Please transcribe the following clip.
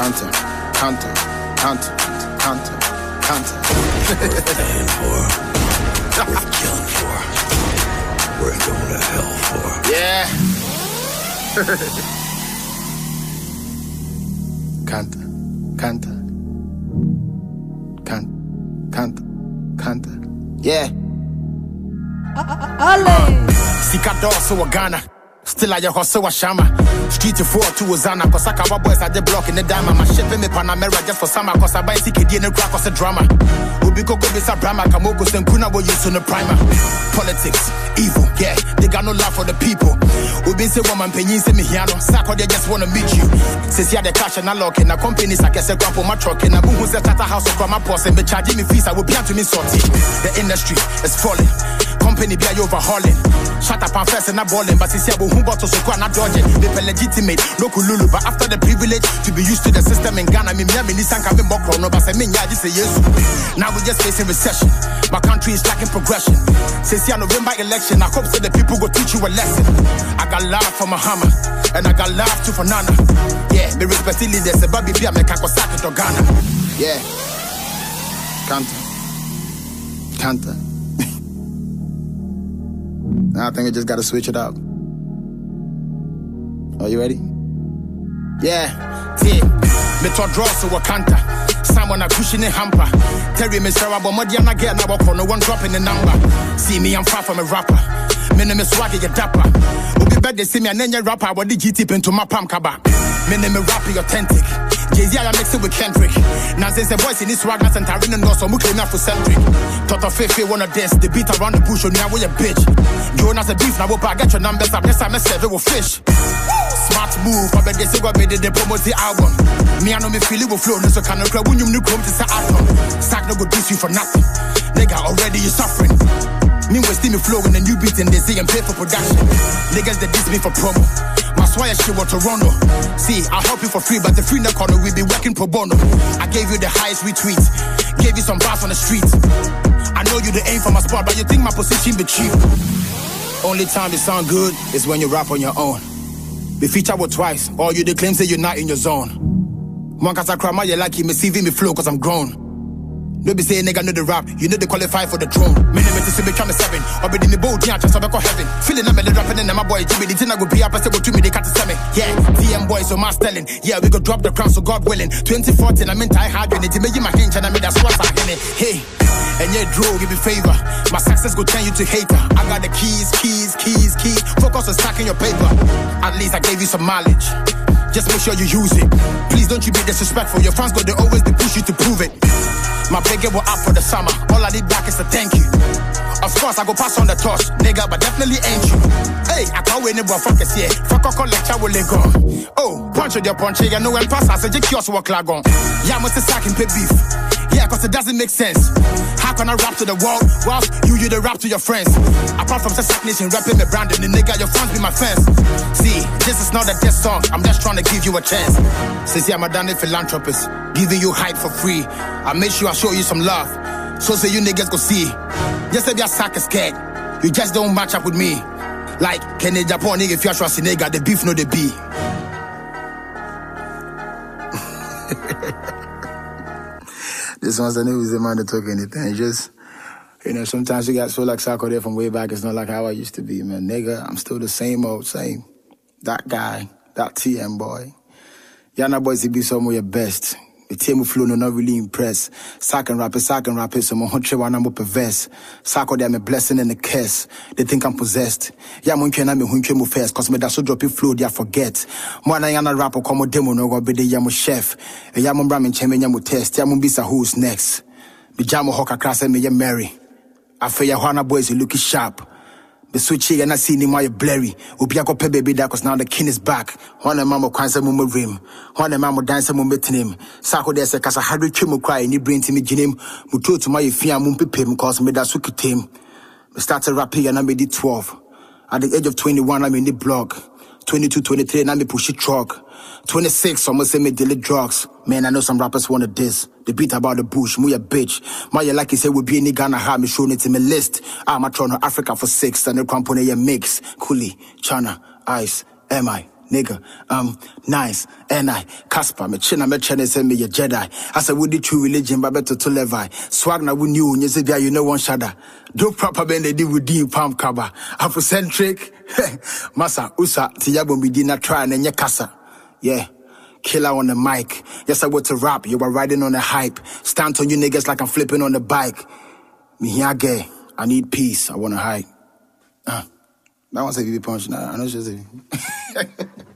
Counter. Worth dying for, worth killing for, worth going to hell for. Yeah. Canta. Yeah. Sika Dosso wa Ghana. Still I hustle wa Shama. Street to 4 to Ozana. Cause I can boys at the block in the diamond. My shipping me Panamera just for summer. Cause I buy CKD in the crack cause the drama. Ubiko go bisa Brahma. Kamoko Senkuna will use on the primer. Politics, evil, yeah. They got no love for the people. Ubi say woman penyin say me hiano. Sako they just wanna meet you. Since you the cash and I lock in a company I can say grab for my truck in a boom who's at a house of my boss and be charging me fees. I will be to me sorting. The industry is falling. Company be overhauling. Shut up and first and not balling. But it's here who bought us so not dodging. They feel legitimate, no kululu. But after the privilege to be used to the system in Ghana, me Nissan can be more chrono. But I mean, yeah, this is yes. Now we're just facing recession. My country is lacking progression. Since the November election, I hope that the people go teach you a lesson. I got love for Mahama, and I got love too for Nana. Yeah, me respect leaders, the baby be a mekakosaki to Ghana. Yeah. Canta. Now I think we just gotta switch it up. Are you ready? Yeah. Me to draw so Wakanta. Someone a cushion in hamper. Terry me Sarah Bomodiana get now walk no one dropping the number. See me, I'm far from a rapper. Me name is Swaggy, your dapper. Ubi bed they see me and then your rapper. What did you tip into my palm kaba? Me name is rapping authentic. Jay-Z I mix it with Kendrick. Now since the boys in this swag and Tarina no so much enough for centric. Toto Fefe wanna dance, the beat around the bush on me with a bitch. Jonas a beef now I get your numbers up, next time I serve it with fish. Smart move, I bet they say what made the promote the album. Me I know me feel it will flow, no so can no crowd when you new come to say album. Stack no go diss you for nothing. Nigga already you suffering. Me was steamy flow in the new beat and they say and pay for production. Niggas that diss me for promo. My swire shit was Toronto. See, I'll help you for free, but the free in the corner we be working pro bono. I gave you the highest retweet, gave you some bars on the street. I know you the aim for my spot, but you think my position be cheap. Only time it sound good is when you rap on your own. Be feature with twice, or you the claim say you're not in your zone. One cause I cry my you like me CV me flow cause I'm grown. No be say nigga know the rap, you know they qualify for the throne. Me name is to be come 7, or be the bold yeah, just go heaven. Feeling I'm the rapping and my boy Jimmy, the thing I go be up, I say go to me, they cut to me. Yeah, TM boys, so my stelling. Yeah, we go drop the crown, so God willing. 2014, I'm in tie hard when it made you my hinge and I made that swat in it. Hey, and yeah, Drew, give me favor. My success go turn you to hater. I got the keys. Focus on stacking your paper. At least I gave you some mileage. Just make sure you use it. Please don't you be disrespectful. Your fans go, they always they push you to prove it. My big will up for the summer. All I need back is a thank you. Of course, I go pass on the torch, nigga, but definitely ain't you. Hey, I can't win it, but fuck this, yeah. Fuck a lecture will they go. Oh, punch with your punch, you know, and pass, I said, you kiosk work lag on. Yeah, I must have sack and pay beef. Yeah, cause it doesn't make sense. How can I rap to the world whilst you the rap to your friends? Apart from Sack Nation rapping me Brandon, the nigga, your fans be my fans. See, this is not a diss song, I'm just trying to give you a chance. Since I'm a damn philanthropist, giving you hype for free. I make sure I show you some love, so say you niggas go see. Just say your sack is scared, you just don't match up with me. Like, Kenny Japan nigga, if you're trusting nigga, the beef no the be. This one's the news, the man that took anything. Just, you know, sometimes you got so like Sako there from way back. It's not like how I used to be, man. Nigga, I'm still the same. That guy, that TM boy. Yana boys, it be some of your best. The team flow no not really impressed. Sack and rap it, so my huntre one I'm perverse. Sako them a blessing and a curse. They think I'm possessed. Yeah, mon can me huntre mo first, cause me that so drop it flow, they forget. Mwana yana rapper come demo no go be the yamo chef. E yamo bramin cheme yamo test, yamo bisa who's next. Be jamo hoka class and me ya Mary. I feel ya Hana boys you looking sharp. The switch and I see him while you're blurry. Ubiako pe baby that cause now the king is back. One mama kwanza mumu rim. One mama dance mumu him. Sako there say kasa hadu chimu cry and he bring to me jinim. Muto to my fia mumpi pim cause me that suki team. We started rapping and I made it 12. At the age of 21 I'm in the blog. 22, 23 and I me push it truck. 26 almost say me daily drugs. Man, I know some rappers wanna diss. The beat about the bush, me a bitch. My like he said we be in Ghana, have me showing it in my list. I'm a Toronto Africa for 6 and the company a mix. Kuli, Chana, Ice, MI, nigga, nice, and I, Casper, me china, me chene, send me a Jedi. I said, would the true religion, but better to Levi. Swag na win you, you know one shada. Do proper bend they did with Dean Palm Kaba. Afrocentric, Massa, Usa, Tiago, we did not try and then casa. Yeah. Killer on the mic. Yes, I want to rap. You were riding on the hype. Stand on you niggas like I'm flipping on the bike. Me here gay. I need peace. I want to hide. That one's a VV punch. Nah, I know she's a